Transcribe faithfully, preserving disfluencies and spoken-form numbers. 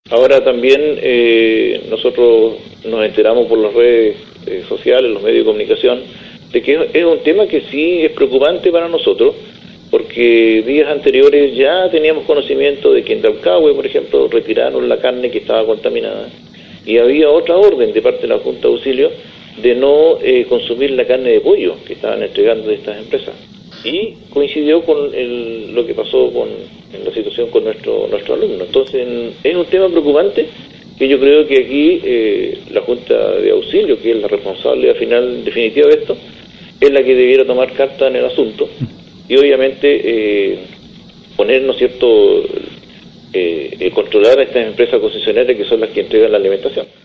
Ahora también eh, nosotros nos enteramos por las redes eh, sociales, los medios de comunicación, de que es un tema que sí es preocupante para nosotros, porque días anteriores ya teníamos conocimiento de que en Dalcahue, por ejemplo, retiraron la carne que estaba contaminada, y había otra orden de parte de la Junta de Auxilio de no eh, consumir la carne de pollo que estaban entregando de estas empresas. Y coincidió con el, lo que pasó con en la situación con nuestro nuestro alumno. Entonces es un tema preocupante que yo creo que aquí eh, la Junta de Auxilio, que es la responsable al final definitiva de esto, es la que debiera tomar carta en el asunto y obviamente eh, poner, ¿no es cierto?, eh, eh, controlar a estas empresas concesionarias que son las que entregan la alimentación.